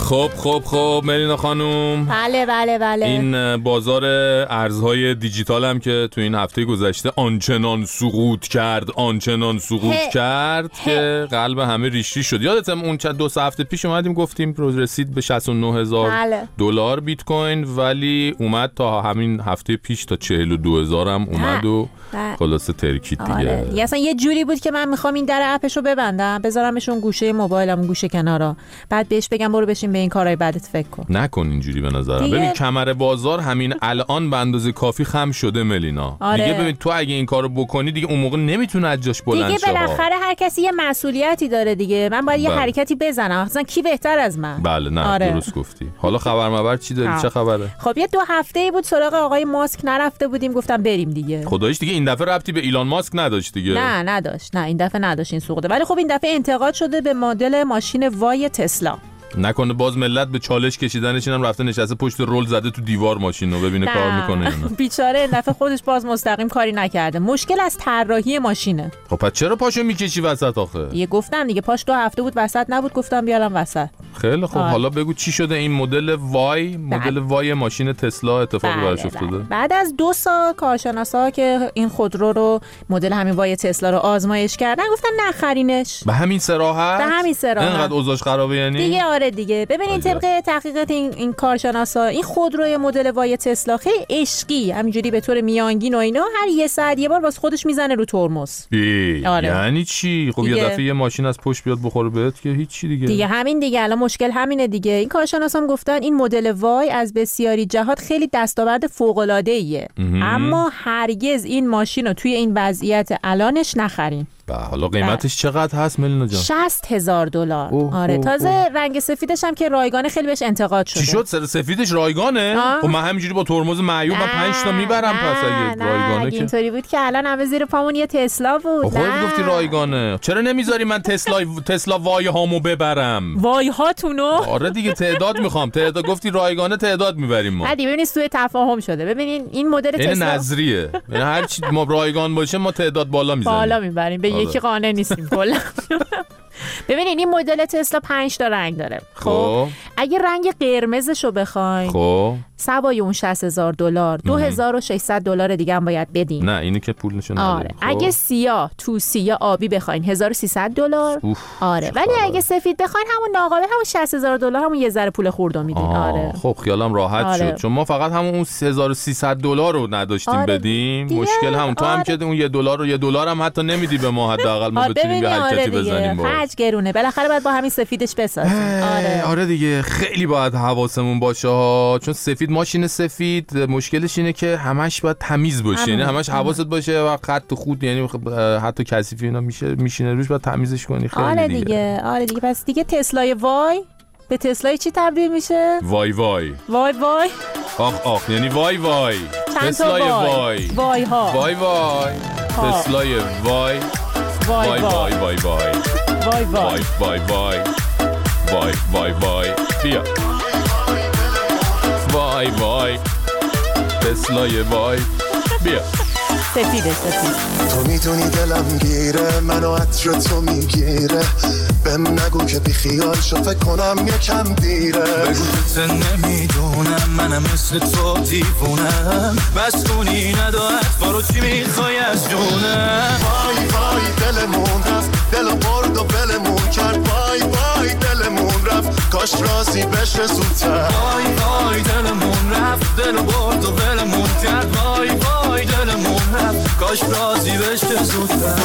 خب ملینا خانوم. بله. این بازار ارزهای دیجیتال هم که تو این هفته گذشته آنچنان سقوط کرد که قلب همه ریشی شد. یادتم اون چند 2 هفته پیش اومدیم گفتیم رسید به $69,000 بیت کوین، ولی اومد تا همین هفته پیش تا 42,000 هم اومد و خلاصه ترکید دیگه. اصلا یه جوری بود که من میخوام این در اپشو ببندم، بذارمشون گوشه موبایلم، گوشه کنارا، بعد بهش بگم برو بشین به این کارهای بعدت فکر کن. نکن اینجوری به نظرم. ببین کمر بازار همین الان به اندازه کافی خم شده ملینا. دیگه ببین تو اگه این کارو بکنی دیگه اون موقع نمیتونه از جاش بلند شه. دیگه بالاخره هر کسی یه مسئولیتی داره دیگه. من باید یه حرکتی بزنم. اصلا کی بهتر از من؟ بله نه درست گفتی. حالا خبر چی داری؟ چه خبره؟ خب یه 2 هفته‌ای بود سراغ آقای ماسک نرفته بودیم، گفتم بریم دیگه. خداییش دیگه این دفعه ربطی به ایلان ماسک نداشت دیگه. نه نداشت. نه این دفعه نداشت این سوقه. ولی خب این دفعه انتقاد شده به مدل ماشین وای تسلا. نکنه باز ملت به چالش کشیدنش اینم رفته نشسته پشت رول زده تو دیوار ماشینو ببینه کار میکنه یا نه. بیچاره این دفعه خودش باز مستقیم کاری نکرده. مشکل از طراحی ماشینه. خب پس چرا پاشو میکشی وسط آخه؟ یه گفتم دیگه پاش 2 هفته بود وسط نبود، گفتم بیارم وسط. خیلی خب حالا بگو چی شده این مدل وای ماشین تسلا اتفاقی براش افتاده؟ بعد از 2 سال کارشناسا که این خودرو رو مدل همین وای تسلا رو آزمایش کردن گفتن نخرینش. به همین صراحت؟ به همین صراحت. اینقدر اوضاعش خرابه یعنی؟ دیگه آره دیگه. ببینید طبق تحقیقات این کارشناسا این خودروی مدل وای تسلا خیلی عشقی همینجوری به طور میانگین و اینا هر 1 ساعت یه بار واسه خودش میزنه رو ترمز. آره. یعنی چی؟ خب یه دفعه یه ماشین از پشت بیاد بخوره بهت که هیچی دیگه همین دیگه. الان مشکل همینه دیگه. این کارشناسا هم گفتن این مدل وای از بسیاری جهات خیلی دستاورد فوق العاده ایه، اما هرگز این ماشین رو توی این وضعیت الانش نخرین. حالا قیمتش چقدر هست ملینا جان؟ $60,000. آره تازه رنگ سفیدش هم که رایگانه خیلی بهش انتقاد شده. چی شد سر سفیدش رایگانه؟ خب من همینجوری با ترمز معیوب 5 تا میبرم. پس اگه رایگانه که اینطوری بود که الان همه زیر پامون یه تسلا بود. خودت گفتی رایگانه، چرا نمیذاری من تسلا وای هامو ببرم؟ وای هاتونو؟ آره دیگه تعداد میخوام. تعداد گفتی رایگانه تعداد میبریم ما. بعد ببینید سوء تفاهم شده. ببینین این مدل تسلا این نظریه، یعنی هر چی ما رایگان باشه ما تعداد بالا میبریم. یکی قانع نیستیم کلا. ببینید این مدل تسلا 5 تا رنگ داره. خب اگه رنگ قرمزشو بخواین خب سوای اون $60,000 $2,600 دیگه هم باید بدین. نه اینی که پول نشون آره. اگه سیاه توسی یا آبی بخواین $1,300. آره. ولی اگه سفید بخواین همون ناقابل همون $60,000 همون یه ذره پول خورد میدین. آره. خب خیالم راحت شد چون ما فقط همون $1,300 رو نداشتیم بدیم. مشکل همون تو هم که اون $1 هم حتی نمیدی به ما، حداقل ما بتونیم یه حرکتی بزنیم. خرج گرونه، بالاخره باید با همین سفیدش بسازیم. آره دیگه خیلی باید حواسمون باشه چون سفید ماشین سفید مشکلش اینه که همش باید تمیز باشه، یعنی همش حواست باشه و خط خود، یعنی حتی کثیفی اینا میشینه روش باید تمیزش کنی. خیلی آره دیگه. پس دیگه تسلای وای به تسلای چی تبدیل میشه؟ وای آخ یعنی وای تسلای وای ها تسلای وای بیا وای تسلای وای بیا سفید. تو میدونی دلم گیره منو عطر تو میگیره، بهم نگو که بی خیال شو فکر کنم یکم دیره. بگو تو نمیدونم منم مثل تو دیوونم، بس کنی ندارد بارو چی میخوای از جونم. وای دلمون رفت دلو برد و بلمون کرد، وای دلمون رفت کاش راضی بشه زودتر. وای دلمون رفت دلو برد و بلمون کرد، وای دلمون رفت کاش راضی بشه زودتر.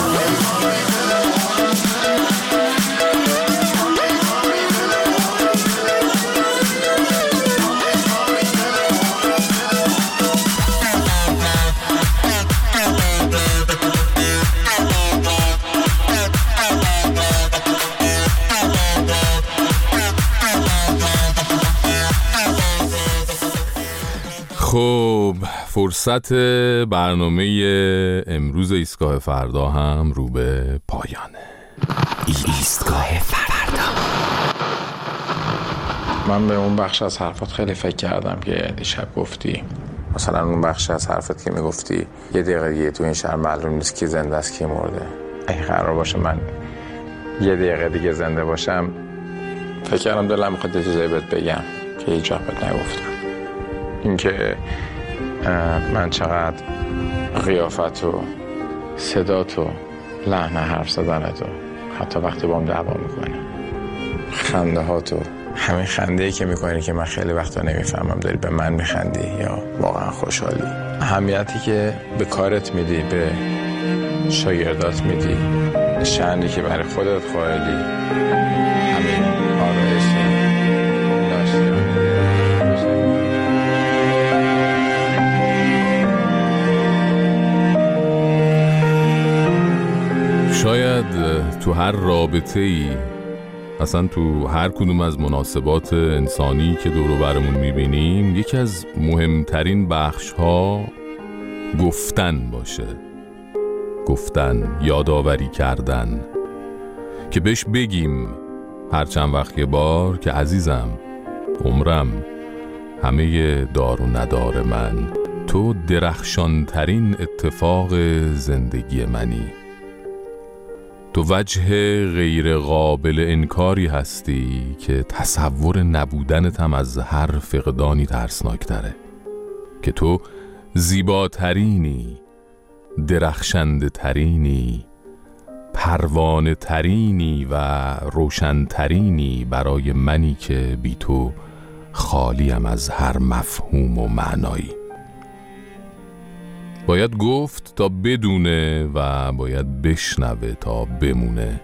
خب فرصت برنامه امروز ایستگاه فردا هم رو به پایانه. ایستگاه فردا. من به اون بخش از حرفات خیلی فکر کردم که دیشب گفتی، مثلا اون بخش از حرفت که میگفتی یه دقیقه دیگه تو این شهر معلوم نیست کی زنده است کی مرده. اگه قرار باشه من یه دقیقه دیگه زنده باشم فکر کردم دلم میخواد یه چیزایی بهت بگم که هیچ وقت بهت نگفتم. اینکه من چقدر قیافت و صدات و لحن حرف زدنت و حتی وقتی با هم دعوا میکنی خنده هاتو، همین خنده‌ای که میکنی که من خیلی وقتا نمیفهمم داری به من میخندی یا واقعا خوشحالی، اهمیتی که به کارت میدی، به شاگردات میدی، شأنی که برای خودت قائلی، همین آرایش شاید تو هر رابطه‌ای، اصلا تو هر کدوم از مناسبات انسانی که دور و برمون میبینیم، یکی از مهمترین بخش‌ها گفتن باشه. گفتن، یادآوری کردن، که بهش بگیم هر چند وقت یه بار که عزیزم، عمرم، همه دار و ندار من، تو درخشانترین اتفاق زندگی منی. تو وجه غیر قابل انکاری هستی که تصور نبودنت هم از هر فقدانی ترسناک تره، که تو زیباترینی، درخشنده ترینی، پروانه ترینی و روشن ترینی برای منی که بی تو خالیم از هر مفهوم و معنایی. باید گفت تا بدونه و باید بشنوه تا بمونه.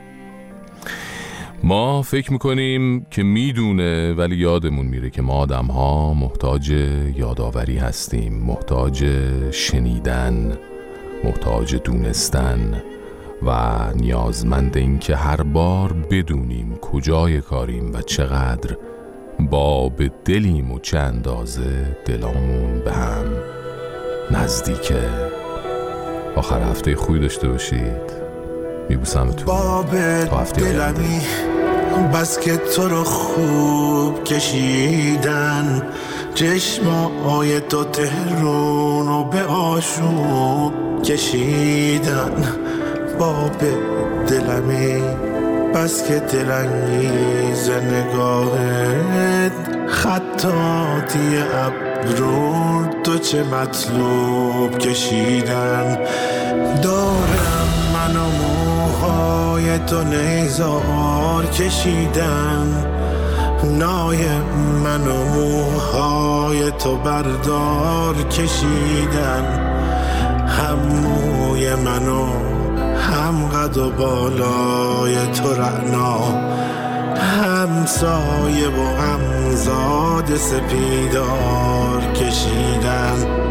ما فکر میکنیم که میدونه، ولی یادمون میره که ما آدم ها محتاج یادآوری هستیم، محتاج شنیدن، محتاج دونستن و نیازمند این که هر بار بدونیم کجای کاریم و چقدر باب دلیم و چه اندازه دلامون به هم نزدیکه. آخر هفته خوبی داشته باشید. میبوسم تو باب دلمی، بس که تو رو خوب کشیدن، چشمای تو تهرون رو به آشوب کشیدن. باب دلمی، بس که دلانگیز نگاهت، خطاطی ابرو تو چه مطلوب کشیدن. دارم من و موهای تو نیزار کشیدن، نای من و موهای تو بردار کشیدن. هم موی منو هم قد و بالای تو رعنا، هم سایه و هم زاد سپیدار کشیدن.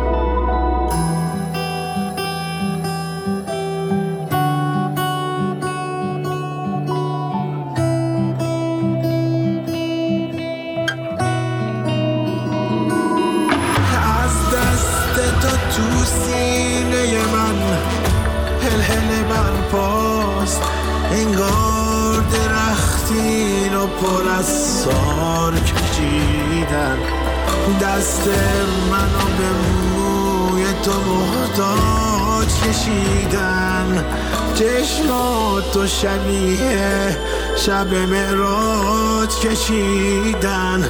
از دست تو تو سینه من هل برپاست، انگار درختین و پر از سار کشیدن. دست منو به موی تو محتاج کشیدن. چشمات تو شبیه شب معراج کشیدن.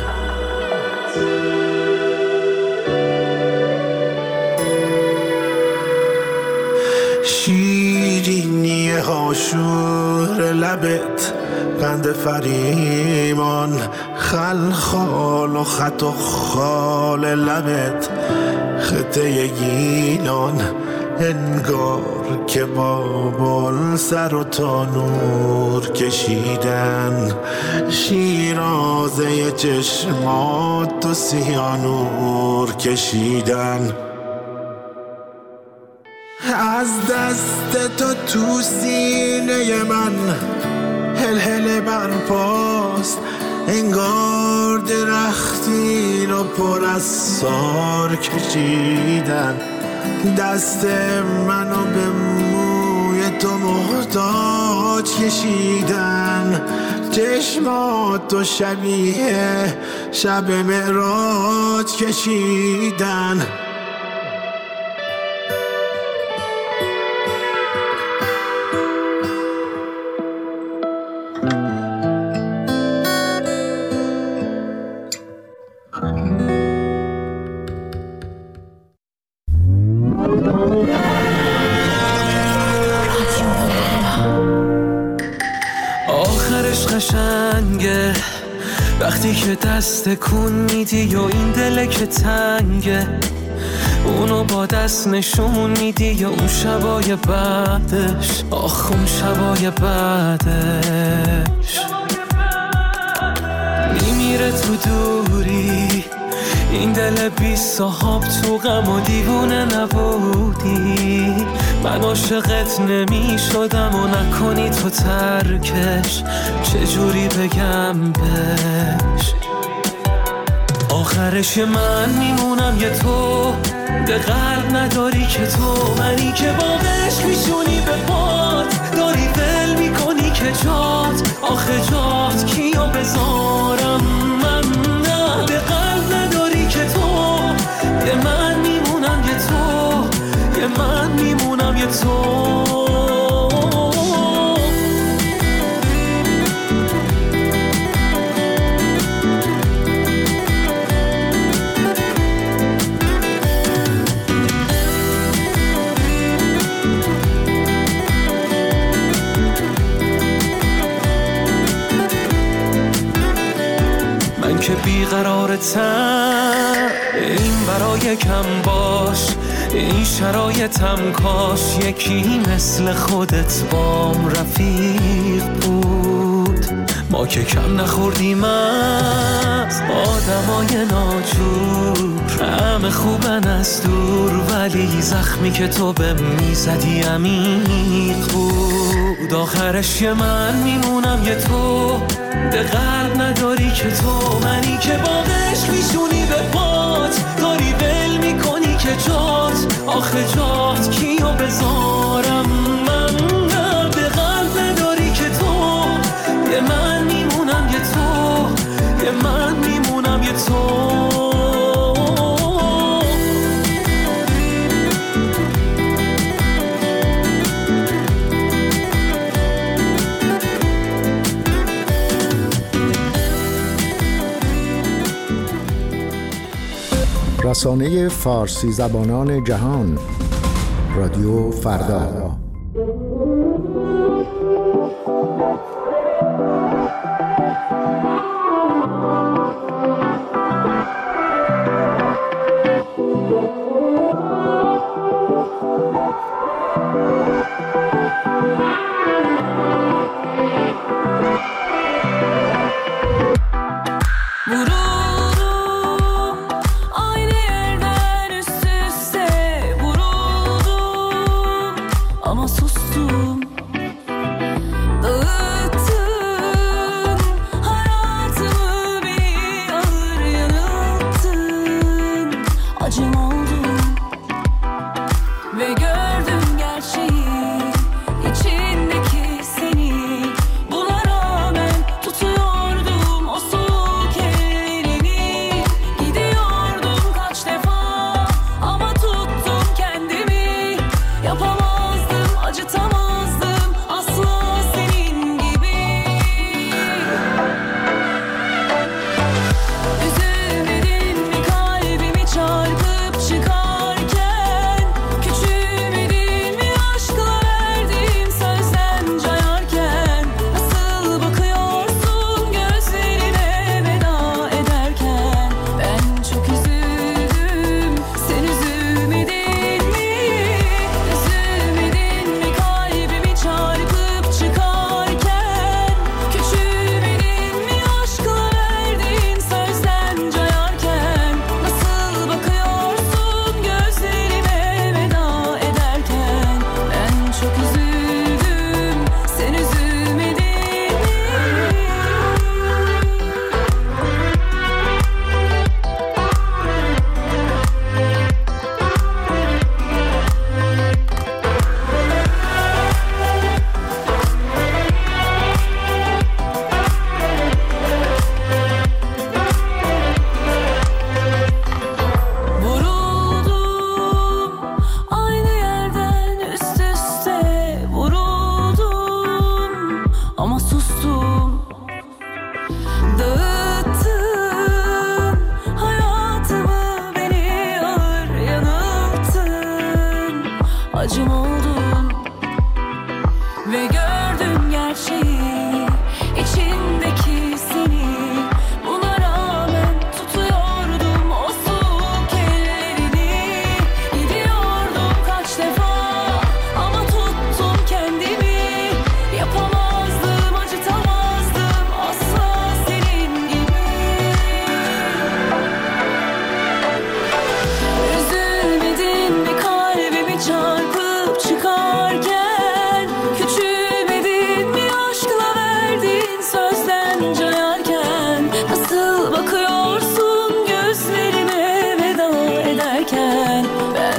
شیرینی هاشور لبت، قند فریمان، خلخال و خط و خال لبت، خطه گیلان، انگار که بابل سر و تانور کشیدن. شیرازه چشمات و سیانور کشیدن. از دست تو تو سینه من هل برپاست، انگار درختین و پر از سار کشیدن. دست منو به موی تو محتاج کشیدن. چشمات تو شبیه شب معراج کشیدن. وقتی که دست کن میدی و این دله که تنگه اونو با دست نشون میدی یا اون شبای بعدش آخ اون شبای بعدش میمیره تو دوری این دل بی صاحب تو غم و دیوونه نبودی من عاشقت نمی شدم و نکنی تو ترکش چجوری بگم بهش آخرش من میمونم یه تو به قلب نداری که تو منی که با عشق میشونی به پات داری ول میکنی که جات آخه جات کیو بذارم من نه به قلب نداری که تو یه من میمونم یه تو یه من میمونم یه تو که بیقرارتم این برای کم باش این شرایطم کاش یکی مثل خودت بام رفیق بود ما که کم نخوردیم از آدمای ناجور همه خوبن از دور ولی زخمی که تو به میزدی عمیق بود آخرش یه من میمونم یه تو به قلب نداری که تو منی که با عشق میشونی به پات داری ول میکنی که جات آخه جات کیو بذارم من نه به قلب نداری که تو یه من میمونم یه تو یه من میمونم یه تو رسانه فارسی زبانان جهان رادیو فردا Ve gördüm gerçeği içindeki seni.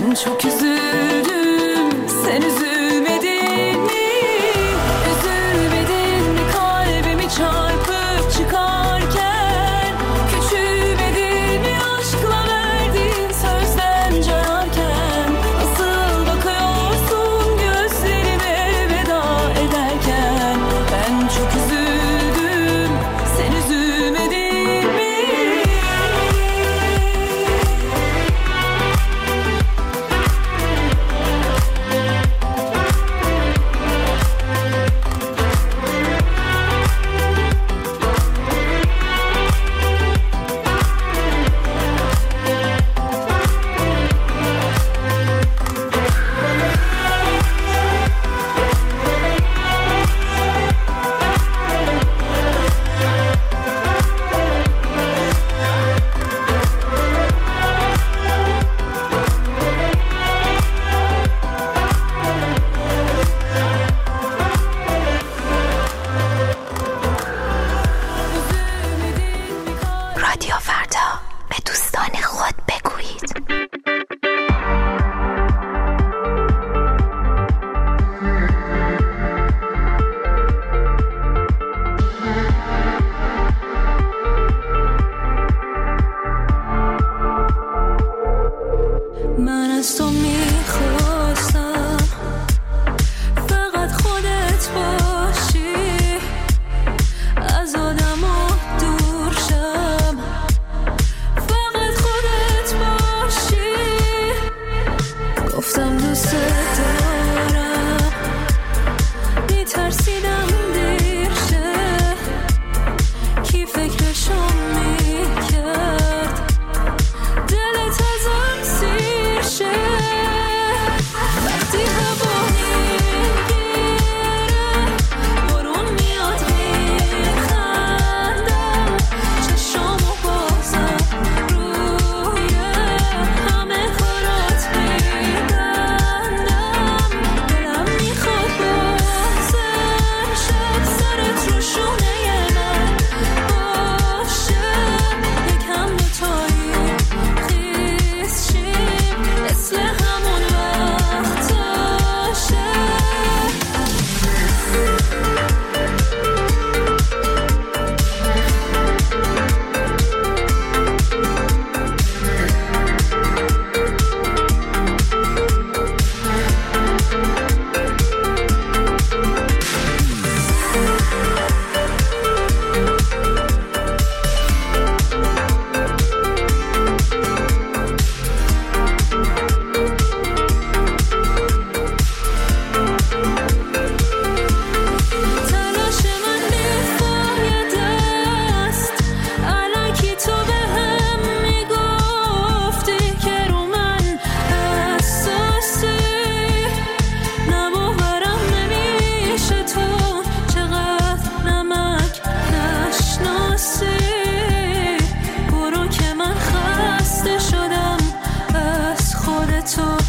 Ben çok üzüldüm, sen üzülmedin mi? Üzülmedin mi kalbimi çarpıp çıkarken? Küçülmedin mi aşkla verdiğin sözden canarken? Nasıl bakıyorsun gözlerime veda ederken? Ben çok üzüldüm, sen üzülmedin mi? رادیو فردا، به دوستان خود بگویید. من از تو میخواستم فقط خودت باشی، از آدما دور شم، فقط خودت باشی. گفتم دوست دارم، میترسیدم دیر شه، کی فکرشو میکرد دلت ازم سیر شه. وقتی هوا میگیره بارون میاد میخندم، چشامو بازم روی همه کارات میبندم. دلم میخواد بازم شب سرت رو شونه من باشه، یکم دوتایی خیز شیم مثل همون وقتاشه. تلاش من بی‌فایده است، الکی تو بهم میگفتی که رو من حساسی. نباورم نمیشه تو چقدر نمک نشناسی. برو که من خسته شدم از خودتو.